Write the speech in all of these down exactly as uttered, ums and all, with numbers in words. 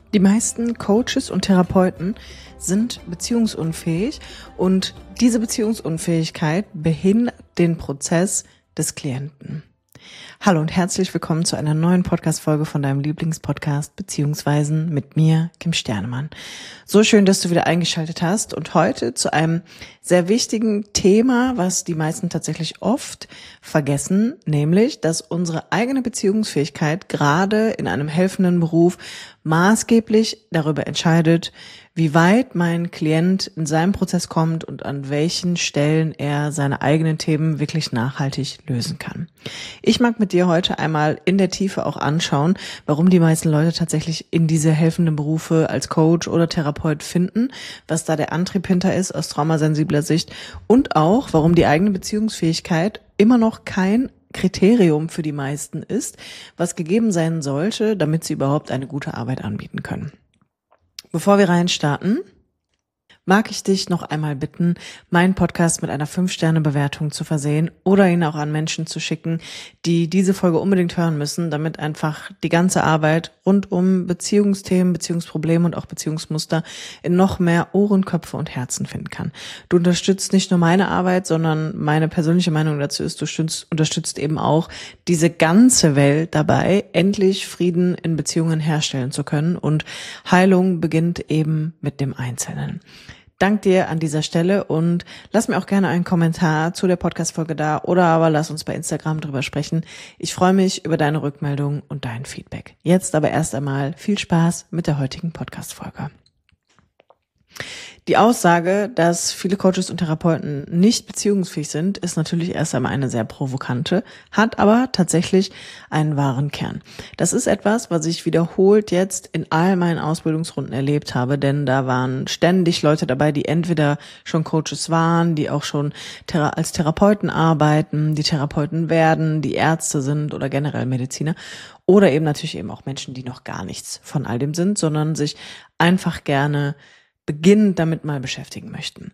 Die meisten Coaches und Therapeuten sind beziehungsunfähig und diese Beziehungsunfähigkeit behindert den Prozess des Klienten. Hallo und herzlich willkommen zu einer neuen Podcast-Folge von deinem Lieblingspodcast Beziehungsweisen mit mir, Kim Sternemann. So schön, dass du wieder eingeschaltet hast und heute zu einem sehr wichtigen Thema, was die meisten tatsächlich oft vergessen, nämlich, dass unsere eigene Beziehungsfähigkeit gerade in einem helfenden Beruf maßgeblich darüber entscheidet, wie weit mein Klient in seinem Prozess kommt und an welchen Stellen er seine eigenen Themen wirklich nachhaltig lösen kann. Ich mag mit dir heute einmal in der Tiefe auch anschauen, warum die meisten Leute tatsächlich in diese helfenden Berufe als Coach oder Therapeut finden, was da der Antrieb hinter ist aus traumasensibler Sicht und auch, warum die eigene Beziehungsfähigkeit immer noch kein Kriterium für die meisten ist, was gegeben sein sollte, damit sie überhaupt eine gute Arbeit anbieten können. Bevor wir reinstarten, mag ich dich noch einmal bitten, meinen Podcast mit einer fünf Sterne Bewertung zu versehen oder ihn auch an Menschen zu schicken, die diese Folge unbedingt hören müssen, damit einfach die ganze Arbeit rund um Beziehungsthemen, Beziehungsprobleme und auch Beziehungsmuster in noch mehr Ohren, Köpfe und Herzen finden kann. Du unterstützt nicht nur meine Arbeit, sondern meine persönliche Meinung dazu ist, du unterstützt, unterstützt eben auch diese ganze Welt dabei, endlich Frieden in Beziehungen herstellen zu können, und Heilung beginnt eben mit dem Einzelnen. Dank dir an dieser Stelle und lass mir auch gerne einen Kommentar zu der Podcast-Folge da oder aber lass uns bei Instagram drüber sprechen. Ich freue mich über deine Rückmeldung und dein Feedback. Jetzt aber erst einmal viel Spaß mit der heutigen Podcast-Folge. Die Aussage, dass viele Coaches und Therapeuten nicht beziehungsfähig sind, ist natürlich erst einmal eine sehr provokante, hat aber tatsächlich einen wahren Kern. Das ist etwas, was ich wiederholt jetzt in all meinen Ausbildungsrunden erlebt habe, denn da waren ständig Leute dabei, die entweder schon Coaches waren, die auch schon thera- als Therapeuten arbeiten, die Therapeuten werden, die Ärzte sind oder generell Mediziner oder eben natürlich eben auch Menschen, die noch gar nichts von all dem sind, sondern sich einfach gerne beginnend damit mal beschäftigen möchten.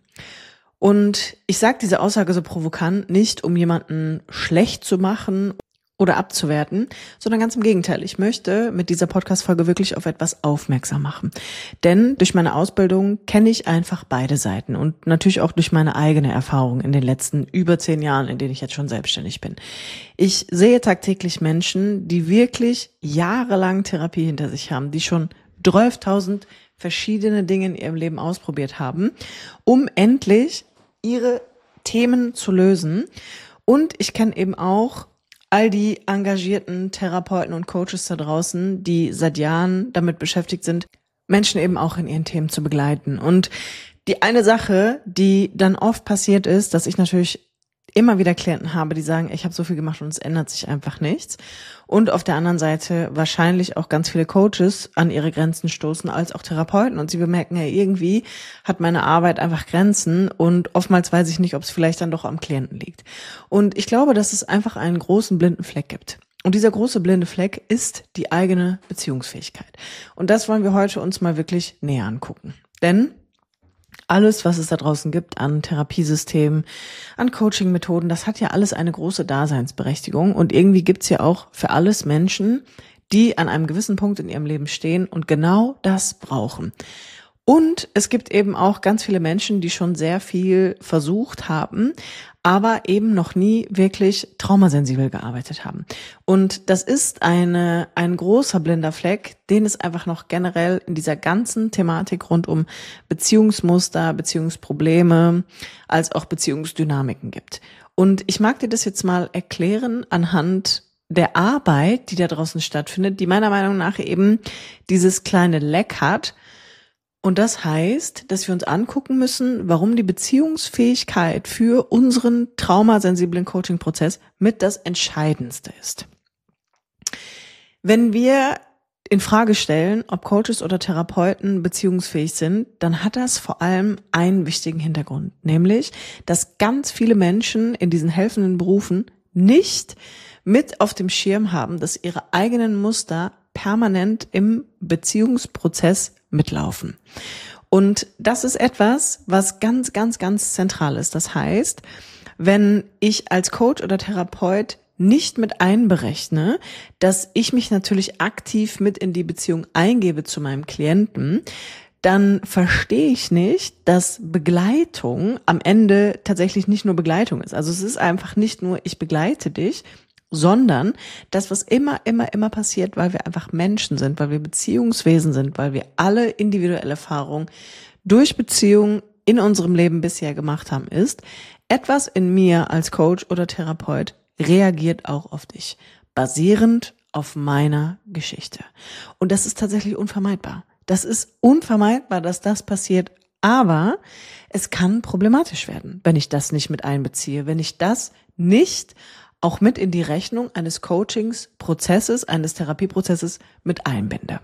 Und ich sage diese Aussage so provokant nicht, um jemanden schlecht zu machen oder abzuwerten, sondern ganz im Gegenteil. Ich möchte mit dieser Podcast-Folge wirklich auf etwas aufmerksam machen. Denn durch meine Ausbildung kenne ich einfach beide Seiten und natürlich auch durch meine eigene Erfahrung in den letzten über zehn Jahren, in denen ich jetzt schon selbstständig bin. Ich sehe tagtäglich Menschen, die wirklich jahrelang Therapie hinter sich haben, die schon zwölftausend verschiedene Dinge in ihrem Leben ausprobiert haben, um endlich ihre Themen zu lösen. Und ich kenne eben auch all die engagierten Therapeuten und Coaches da draußen, die seit Jahren damit beschäftigt sind, Menschen eben auch in ihren Themen zu begleiten. Und die eine Sache, die dann oft passiert ist, dass ich natürlich immer wieder Klienten habe, die sagen, ich habe so viel gemacht und es ändert sich einfach nichts. Und auf der anderen Seite wahrscheinlich auch ganz viele Coaches an ihre Grenzen stoßen, als auch Therapeuten. Und sie bemerken, ja, irgendwie hat meine Arbeit einfach Grenzen und oftmals weiß ich nicht, ob es vielleicht dann doch am Klienten liegt. Und ich glaube, dass es einfach einen großen blinden Fleck gibt. Und dieser große blinde Fleck ist die eigene Beziehungsfähigkeit. Und das wollen wir heute uns mal wirklich näher angucken. Denn alles, was es da draußen gibt an Therapiesystemen, an Coaching-Methoden, das hat ja alles eine große Daseinsberechtigung. Und irgendwie gibt's ja auch für alles Menschen, die an einem gewissen Punkt in ihrem Leben stehen und genau das brauchen. Und es gibt eben auch ganz viele Menschen, die schon sehr viel versucht haben, aber eben noch nie wirklich traumasensibel gearbeitet haben. Und das ist eine ein großer blinder Fleck, den es einfach noch generell in dieser ganzen Thematik rund um Beziehungsmuster, Beziehungsprobleme, als auch Beziehungsdynamiken gibt. Und ich mag dir das jetzt mal erklären anhand der Arbeit, die da draußen stattfindet, die meiner Meinung nach eben dieses kleine Leck hat. Und das heißt, dass wir uns angucken müssen, warum die Beziehungsfähigkeit für unseren traumasensiblen Coaching-Prozess mit das Entscheidendste ist. Wenn wir in Frage stellen, ob Coaches oder Therapeuten beziehungsfähig sind, dann hat das vor allem einen wichtigen Hintergrund, nämlich, dass ganz viele Menschen in diesen helfenden Berufen nicht mit auf dem Schirm haben, dass ihre eigenen Muster permanent im Beziehungsprozess mitlaufen. Und das ist etwas, was ganz, ganz, ganz zentral ist. Das heißt, wenn ich als Coach oder Therapeut nicht mit einberechne, dass ich mich natürlich aktiv mit in die Beziehung eingebe zu meinem Klienten, dann verstehe ich nicht, dass Begleitung am Ende tatsächlich nicht nur Begleitung ist. Also es ist einfach nicht nur, ich begleite dich, sondern das, was immer, immer, immer passiert, weil wir einfach Menschen sind, weil wir Beziehungswesen sind, weil wir alle individuelle Erfahrungen durch Beziehungen in unserem Leben bisher gemacht haben, ist, etwas in mir als Coach oder Therapeut reagiert auch auf dich, basierend auf meiner Geschichte. Und das ist tatsächlich unvermeidbar. Das ist unvermeidbar, dass das passiert, aber es kann problematisch werden, wenn ich das nicht mit einbeziehe, wenn ich das nicht auch mit in die Rechnung eines Coachingsprozesses, eines Therapieprozesses mit einbinde.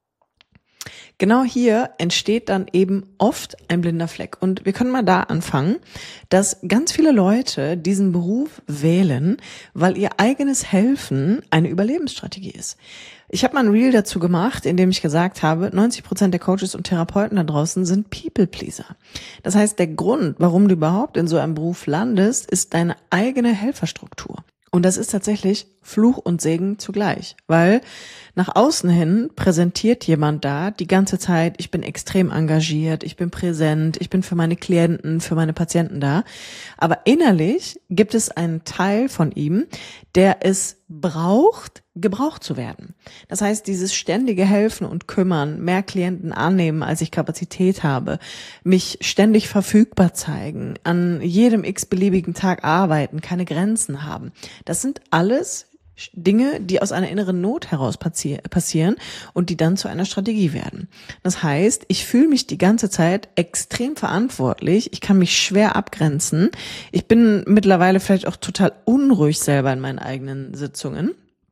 Genau hier entsteht dann eben oft ein blinder Fleck. Und wir können mal da anfangen, dass ganz viele Leute diesen Beruf wählen, weil ihr eigenes Helfen eine Überlebensstrategie ist. Ich habe mal ein Reel dazu gemacht, in dem ich gesagt habe, neunzig Prozent der Coaches und Therapeuten da draußen sind People-Pleaser. Das heißt, der Grund, warum du überhaupt in so einem Beruf landest, ist deine eigene Helferstruktur. Und das ist tatsächlich Fluch und Segen zugleich, weil nach außen hin präsentiert jemand da die ganze Zeit, ich bin extrem engagiert, ich bin präsent, ich bin für meine Klienten, für meine Patienten da. Aber innerlich gibt es einen Teil von ihm, der es braucht, gebraucht zu werden. Das heißt, dieses ständige Helfen und Kümmern, mehr Klienten annehmen, als ich Kapazität habe, mich ständig verfügbar zeigen, an jedem x-beliebigen Tag arbeiten, keine Grenzen haben. Das sind alles Dinge, die aus einer inneren Not heraus passieren und die dann zu einer Strategie werden. Das heißt, ich fühle mich die ganze Zeit extrem verantwortlich, ich kann mich schwer abgrenzen, ich bin mittlerweile vielleicht auch total unruhig selber in meinen eigenen Sitzungen,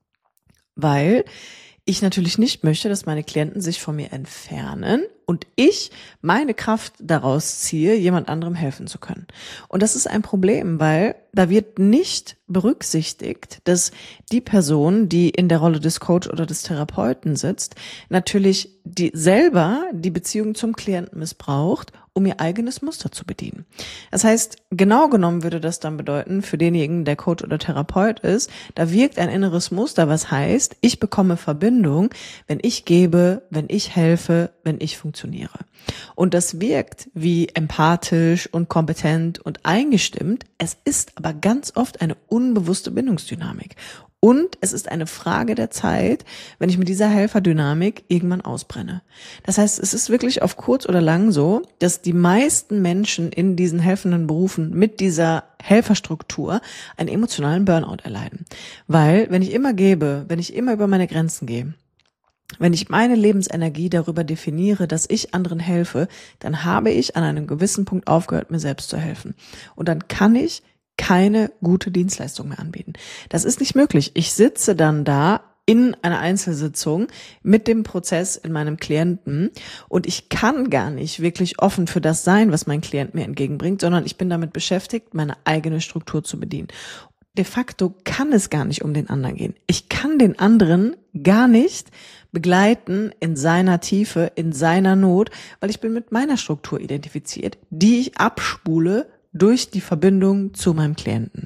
weil ich natürlich nicht möchte, dass meine Klienten sich von mir entfernen und ich meine Kraft daraus ziehe, jemand anderem helfen zu können. Und das ist ein Problem, weil da wird nicht berücksichtigt, dass die Person, die in der Rolle des Coach oder des Therapeuten sitzt, natürlich die selber die Beziehung zum Klienten missbraucht, um ihr eigenes Muster zu bedienen. Das heißt, genau genommen würde das dann bedeuten, für denjenigen, der Coach oder Therapeut ist, da wirkt ein inneres Muster, was heißt, ich bekomme Verbindung, wenn ich gebe, wenn ich helfe, wenn ich funktioniere. Und das wirkt wie empathisch und kompetent und eingestimmt. Es ist aber ganz oft eine unbewusste Bindungsdynamik. Und es ist eine Frage der Zeit, wenn ich mit dieser Helferdynamik irgendwann ausbrenne. Das heißt, es ist wirklich auf kurz oder lang so, dass die meisten Menschen in diesen helfenden Berufen mit dieser Helferstruktur einen emotionalen Burnout erleiden. Weil, wenn ich immer gebe, wenn ich immer über meine Grenzen gehe, wenn ich meine Lebensenergie darüber definiere, dass ich anderen helfe, dann habe ich an einem gewissen Punkt aufgehört, mir selbst zu helfen. Und dann kann ich keine gute Dienstleistung mehr anbieten. Das ist nicht möglich. Ich sitze dann da in einer Einzelsitzung mit dem Prozess in meinem Klienten und ich kann gar nicht wirklich offen für das sein, was mein Klient mir entgegenbringt, sondern ich bin damit beschäftigt, meine eigene Struktur zu bedienen. De facto kann es gar nicht um den anderen gehen. Ich kann den anderen gar nicht begleiten in seiner Tiefe, in seiner Not, weil ich bin mit meiner Struktur identifiziert, die ich abspule durch die Verbindung zu meinem Klienten.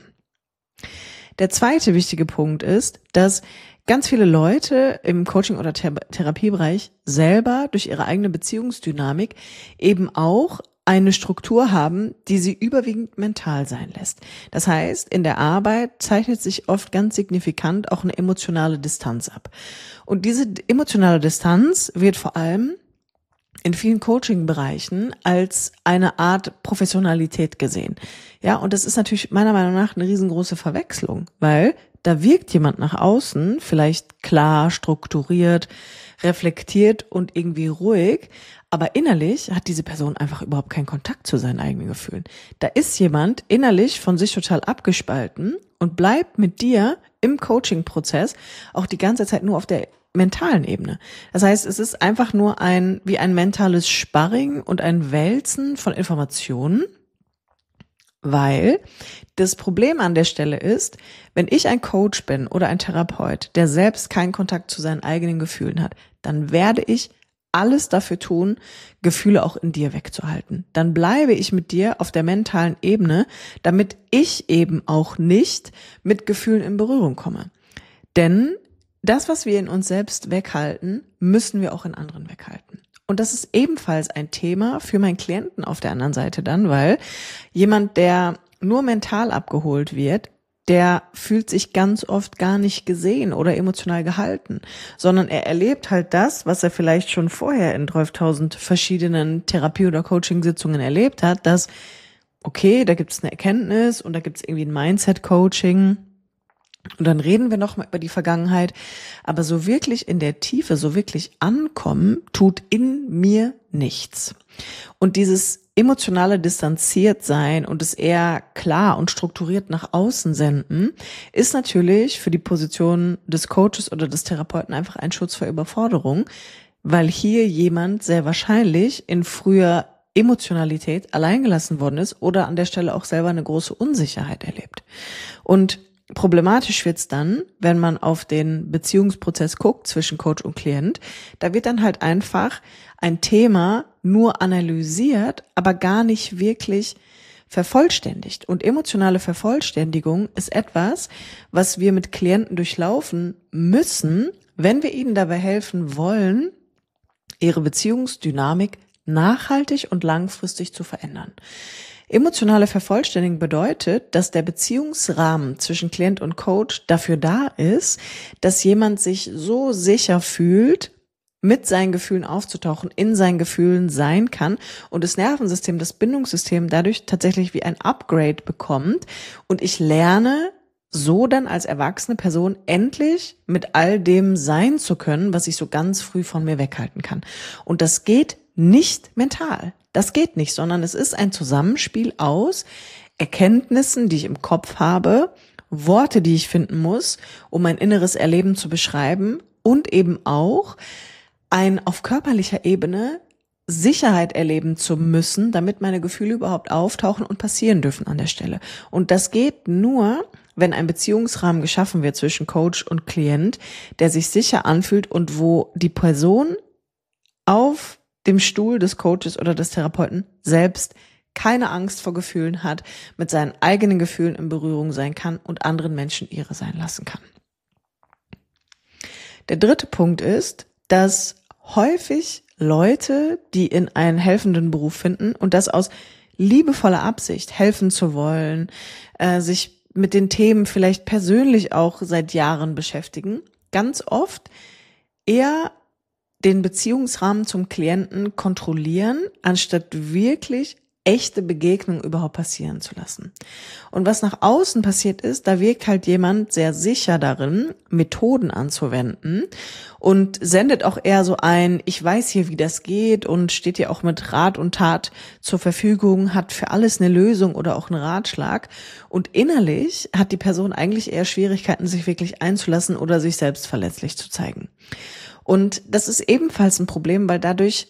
Der zweite wichtige Punkt ist, dass ganz viele Leute im Coaching- oder Thera- Therapiebereich selber durch ihre eigene Beziehungsdynamik eben auch eine Struktur haben, die sie überwiegend mental sein lässt. Das heißt, in der Arbeit zeichnet sich oft ganz signifikant auch eine emotionale Distanz ab. Und diese emotionale Distanz wird vor allem in vielen Coaching-Bereichen als eine Art Professionalität gesehen. Ja, und das ist natürlich meiner Meinung nach eine riesengroße Verwechslung, weil da wirkt jemand nach außen vielleicht klar, strukturiert, reflektiert und irgendwie ruhig, aber innerlich hat diese Person einfach überhaupt keinen Kontakt zu seinen eigenen Gefühlen. Da ist jemand innerlich von sich total abgespalten und bleibt mit dir im Coaching-Prozess auch die ganze Zeit nur auf der mentalen Ebene. Das heißt, es ist einfach nur ein, wie ein mentales Sparring und ein Wälzen von Informationen, weil das Problem an der Stelle ist, wenn ich ein Coach bin oder ein Therapeut, der selbst keinen Kontakt zu seinen eigenen Gefühlen hat, dann werde ich alles dafür tun, Gefühle auch in dir wegzuhalten. Dann bleibe ich mit dir auf der mentalen Ebene, damit ich eben auch nicht mit Gefühlen in Berührung komme. Denn das, was wir in uns selbst weghalten, müssen wir auch in anderen weghalten. Und das ist ebenfalls ein Thema für meinen Klienten auf der anderen Seite dann, weil jemand, der nur mental abgeholt wird, der fühlt sich ganz oft gar nicht gesehen oder emotional gehalten, sondern er erlebt halt das, was er vielleicht schon vorher in zwölftausend verschiedenen Therapie- oder Coaching-Sitzungen erlebt hat, dass, okay, da gibt es eine Erkenntnis und da gibt es irgendwie ein Mindset-Coaching und dann reden wir noch mal über die Vergangenheit, aber so wirklich in der Tiefe, so wirklich ankommen, tut in mir nichts. Und dieses emotionale Distanziertsein und es eher klar und strukturiert nach außen senden, ist natürlich für die Position des Coaches oder des Therapeuten einfach ein Schutz vor Überforderung, weil hier jemand sehr wahrscheinlich in früher Emotionalität alleingelassen worden ist oder an der Stelle auch selber eine große Unsicherheit erlebt. Und problematisch wird's dann, wenn man auf den Beziehungsprozess guckt zwischen Coach und Klient. Da wird dann halt einfach ein Thema nur analysiert, aber gar nicht wirklich vervollständigt. Und emotionale Vervollständigung ist etwas, was wir mit Klienten durchlaufen müssen, wenn wir ihnen dabei helfen wollen, ihre Beziehungsdynamik nachhaltig und langfristig zu verändern. Emotionale Vervollständigung bedeutet, dass der Beziehungsrahmen zwischen Klient und Coach dafür da ist, dass jemand sich so sicher fühlt, mit seinen Gefühlen aufzutauchen, in seinen Gefühlen sein kann und das Nervensystem, das Bindungssystem dadurch tatsächlich wie ein Upgrade bekommt und ich lerne so dann als erwachsene Person endlich mit all dem sein zu können, was ich so ganz früh von mir weghalten kann. Und das geht nicht mental. Das geht nicht, sondern es ist ein Zusammenspiel aus Erkenntnissen, die ich im Kopf habe, Worte, die ich finden muss, um mein inneres Erleben zu beschreiben und eben auch ein auf körperlicher Ebene Sicherheit erleben zu müssen, damit meine Gefühle überhaupt auftauchen und passieren dürfen an der Stelle. Und das geht nur, wenn ein Beziehungsrahmen geschaffen wird zwischen Coach und Klient, der sich sicher anfühlt und wo die Person auf dem Stuhl des Coaches oder des Therapeuten selbst keine Angst vor Gefühlen hat, mit seinen eigenen Gefühlen in Berührung sein kann und anderen Menschen ihre sein lassen kann. Der dritte Punkt ist, dass häufig Leute, die in einen helfenden Beruf finden und das aus liebevoller Absicht, helfen zu wollen, äh, sich mit den Themen vielleicht persönlich auch seit Jahren beschäftigen, ganz oft eher den Beziehungsrahmen zum Klienten kontrollieren, anstatt wirklich echte Begegnungen überhaupt passieren zu lassen. Und was nach außen passiert ist, da wirkt halt jemand sehr sicher darin, Methoden anzuwenden und sendet auch eher so ein, ich weiß hier, wie das geht und steht ja auch mit Rat und Tat zur Verfügung, hat für alles eine Lösung oder auch einen Ratschlag. Und innerlich hat die Person eigentlich eher Schwierigkeiten, sich wirklich einzulassen oder sich selbst verletzlich zu zeigen. Und das ist ebenfalls ein Problem, weil dadurch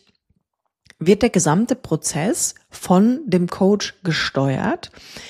wird der gesamte Prozess von dem Coach gesteuert,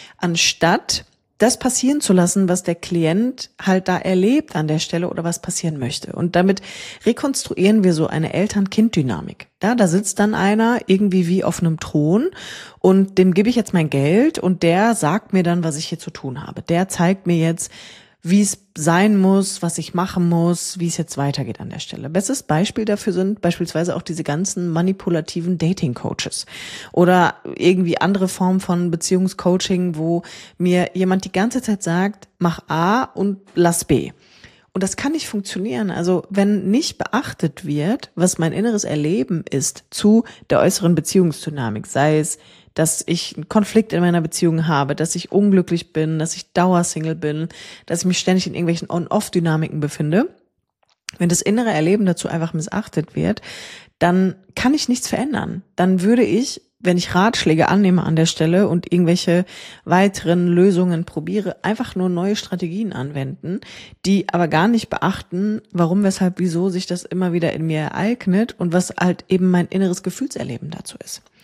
anstatt das passieren zu lassen, was der Klient halt da erlebt an der Stelle oder was passieren möchte. Und damit rekonstruieren wir so eine Eltern-Kind-Dynamik. Ja, da sitzt dann einer irgendwie wie auf einem Thron und dem gebe ich jetzt mein Geld und der sagt mir dann, was ich hier zu tun habe. Der zeigt mir jetzt, wie es sein muss, was ich machen muss, wie es jetzt weitergeht an der Stelle. Bestes Beispiel dafür sind beispielsweise auch diese ganzen manipulativen Dating-Coaches oder irgendwie andere Formen von Beziehungscoaching, wo mir jemand die ganze Zeit sagt, mach A und lass B. Und das kann nicht funktionieren. Also wenn nicht beachtet wird, was mein inneres Erleben ist zu der äußeren Beziehungsdynamik, sei es dass ich einen Konflikt in meiner Beziehung habe, dass ich unglücklich bin, dass ich Dauersingle bin, dass ich mich ständig in irgendwelchen On-Off-Dynamiken befinde. Wenn das innere Erleben dazu einfach missachtet wird, dann kann ich nichts verändern. Dann würde ich, wenn ich Ratschläge annehme an der Stelle und irgendwelche weiteren Lösungen probiere, einfach nur neue Strategien anwenden, die aber gar nicht beachten, warum, weshalb, wieso sich das immer wieder in mir ereignet und was halt eben mein inneres Gefühlserleben dazu ist.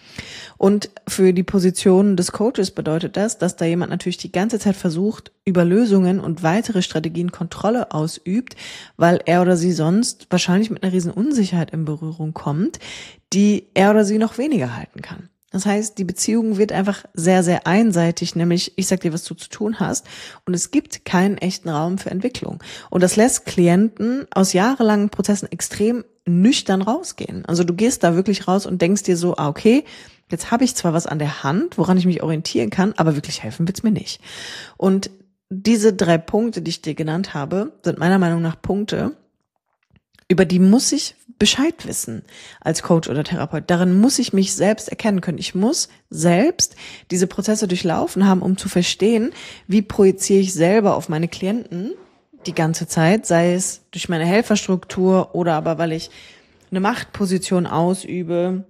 Und für die Position des Coaches bedeutet das, dass da jemand natürlich die ganze Zeit versucht, über Lösungen und weitere Strategien Kontrolle ausübt, weil er oder sie sonst wahrscheinlich mit einer riesen Unsicherheit in Berührung kommt, die er oder sie noch weniger halten kann. Das heißt, die Beziehung wird einfach sehr, sehr einseitig, nämlich ich sag dir, was du zu tun hast, und es gibt keinen echten Raum für Entwicklung. Und das lässt Klienten aus jahrelangen Prozessen extrem nüchtern rausgehen. Also du gehst da wirklich raus und denkst dir so, ah, okay, jetzt habe ich zwar was an der Hand, woran ich mich orientieren kann, aber wirklich helfen wird's mir nicht. Und diese drei Punkte, die ich dir genannt habe, sind meiner Meinung nach Punkte, über die muss ich Bescheid wissen als Coach oder Therapeut. Darin muss ich mich selbst erkennen können. Ich muss selbst diese Prozesse durchlaufen haben, um zu verstehen, wie projiziere ich selber auf meine Klienten die ganze Zeit, sei es durch meine Helferstruktur oder aber weil ich eine Machtposition ausübe,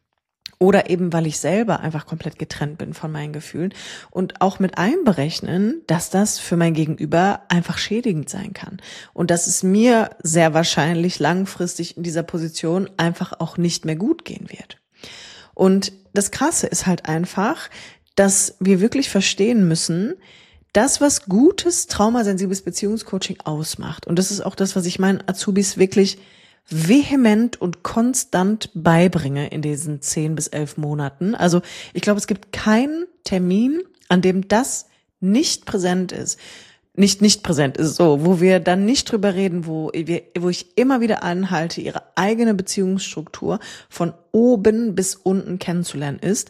oder eben, weil ich selber einfach komplett getrennt bin von meinen Gefühlen und auch mit einberechnen, dass das für mein Gegenüber einfach schädigend sein kann und dass es mir sehr wahrscheinlich langfristig in dieser Position einfach auch nicht mehr gut gehen wird. Und das Krasse ist halt einfach, dass wir wirklich verstehen müssen, das, was gutes, traumasensibles Beziehungscoaching ausmacht, und das ist auch das, was ich meinen Azubis wirklich vehement und konstant beibringe in diesen zehn bis elf Monaten. Also ich glaube, es gibt keinen Termin, an dem das nicht präsent ist. Nicht nicht präsent ist so, wo wir dann nicht drüber reden, wo wir, wo ich immer wieder anhalte, ihre eigene Beziehungsstruktur von oben bis unten kennenzulernen ist,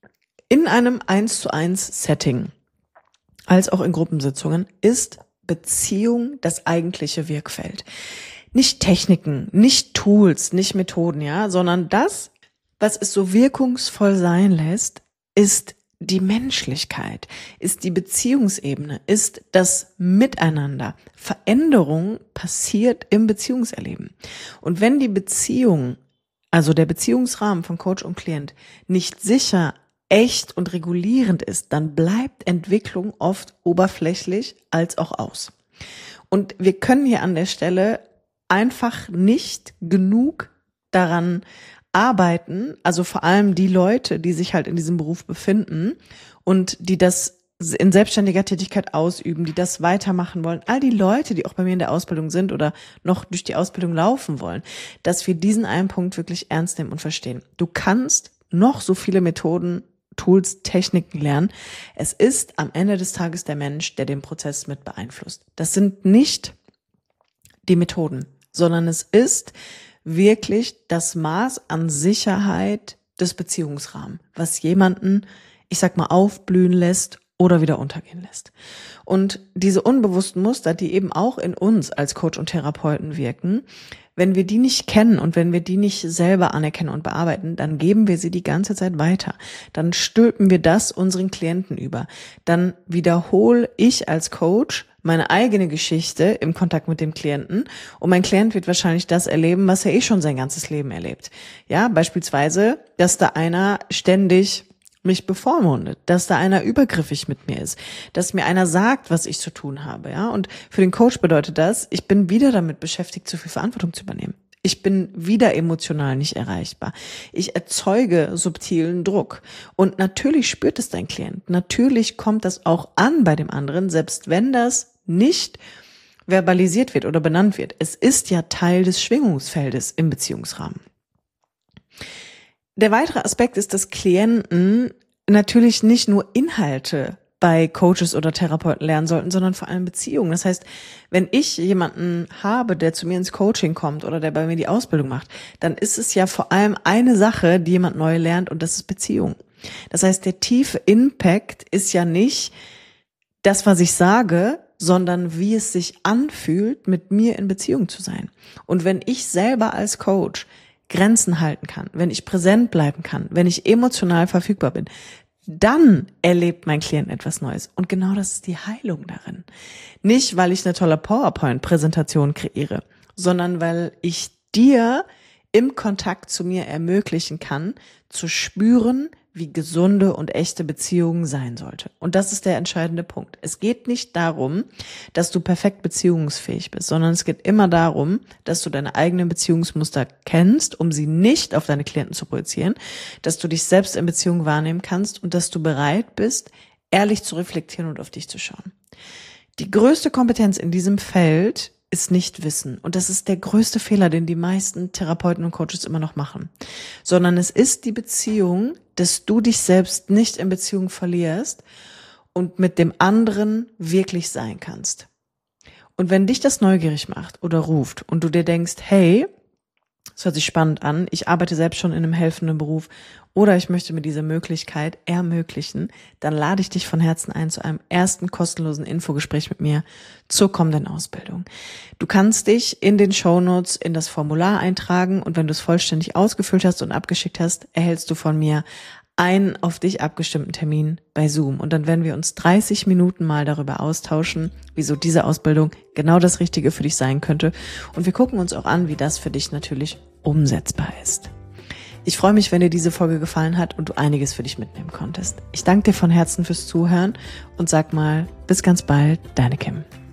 in einem eins zu eins Setting, als auch in Gruppensitzungen, ist Beziehung das eigentliche Wirkfeld. Nicht Techniken, nicht Tools, nicht Methoden, ja, sondern das, was es so wirkungsvoll sein lässt, ist die Menschlichkeit, ist die Beziehungsebene, ist das Miteinander. Veränderung passiert im Beziehungserleben. Und wenn die Beziehung, also der Beziehungsrahmen von Coach und Klient, nicht sicher, echt und regulierend ist, dann bleibt Entwicklung oft oberflächlich als auch aus. Und wir können hier an der Stelle einfach nicht genug daran arbeiten, also vor allem die Leute, die sich halt in diesem Beruf befinden und die das in selbstständiger Tätigkeit ausüben, die das weitermachen wollen, all die Leute, die auch bei mir in der Ausbildung sind oder noch durch die Ausbildung laufen wollen, dass wir diesen einen Punkt wirklich ernst nehmen und verstehen. Du kannst noch so viele Methoden, Tools, Techniken lernen. Es ist am Ende des Tages der Mensch, der den Prozess mit beeinflusst. Das sind nicht die Methoden, sondern es ist wirklich das Maß an Sicherheit des Beziehungsrahmens, was jemanden, ich sag mal, aufblühen lässt oder wieder untergehen lässt. Und diese unbewussten Muster, die eben auch in uns als Coach und Therapeuten wirken, wenn wir die nicht kennen und wenn wir die nicht selber anerkennen und bearbeiten, dann geben wir sie die ganze Zeit weiter. Dann stülpen wir das unseren Klienten über. Dann wiederhole ich als Coach meine eigene Geschichte im Kontakt mit dem Klienten und mein Klient wird wahrscheinlich das erleben, was er eh schon sein ganzes Leben erlebt. Ja, beispielsweise, dass da einer ständig mich bevormundet, dass da einer übergriffig mit mir ist, dass mir einer sagt, was ich zu tun habe, ja. Und für den Coach bedeutet das, ich bin wieder damit beschäftigt, zu viel Verantwortung zu übernehmen. Ich bin wieder emotional nicht erreichbar. Ich erzeuge subtilen Druck. Und natürlich spürt es dein Klient. Natürlich kommt das auch an bei dem anderen, selbst wenn das nicht verbalisiert wird oder benannt wird. Es ist ja Teil des Schwingungsfeldes im Beziehungsrahmen. Der weitere Aspekt ist, dass Klienten natürlich nicht nur Inhalte bei Coaches oder Therapeuten lernen sollten, sondern vor allem Beziehungen. Das heißt, wenn ich jemanden habe, der zu mir ins Coaching kommt oder der bei mir die Ausbildung macht, dann ist es ja vor allem eine Sache, die jemand neu lernt, und das ist Beziehung. Das heißt, der tiefe Impact ist ja nicht das, was ich sage, sondern wie es sich anfühlt, mit mir in Beziehung zu sein. Und wenn ich selber als Coach Grenzen halten kann, wenn ich präsent bleiben kann, wenn ich emotional verfügbar bin, dann erlebt mein Klient etwas Neues. Und genau das ist die Heilung darin. Nicht, weil ich eine tolle PowerPoint-Präsentation kreiere, sondern weil ich dir im Kontakt zu mir ermöglichen kann, zu spüren, wie gesunde und echte Beziehungen sein sollte. Und das ist der entscheidende Punkt. Es geht nicht darum, dass du perfekt beziehungsfähig bist, sondern es geht immer darum, dass du deine eigenen Beziehungsmuster kennst, um sie nicht auf deine Klienten zu projizieren, dass du dich selbst in Beziehung wahrnehmen kannst und dass du bereit bist, ehrlich zu reflektieren und auf dich zu schauen. Die größte Kompetenz in diesem Feld ist nicht Wissen. Und das ist der größte Fehler, den die meisten Therapeuten und Coaches immer noch machen. Sondern es ist die Beziehung, dass du dich selbst nicht in Beziehung verlierst und mit dem anderen wirklich sein kannst. Und wenn dich das neugierig macht oder ruft und du dir denkst, hey, das hört sich spannend an, ich arbeite selbst schon in einem helfenden Beruf oder ich möchte mir diese Möglichkeit ermöglichen, dann lade ich dich von Herzen ein zu einem ersten kostenlosen Infogespräch mit mir zur kommenden Ausbildung. Du kannst dich in den Shownotes in das Formular eintragen und wenn du es vollständig ausgefüllt hast und abgeschickt hast, erhältst du von mir einen auf dich abgestimmten Termin bei Zoom. Und dann werden wir uns dreißig Minuten mal darüber austauschen, wieso diese Ausbildung genau das Richtige für dich sein könnte. Und wir gucken uns auch an, wie das für dich natürlich umsetzbar ist. Ich freue mich, wenn dir diese Folge gefallen hat und du einiges für dich mitnehmen konntest. Ich danke dir von Herzen fürs Zuhören und sag mal, bis ganz bald, deine Kim.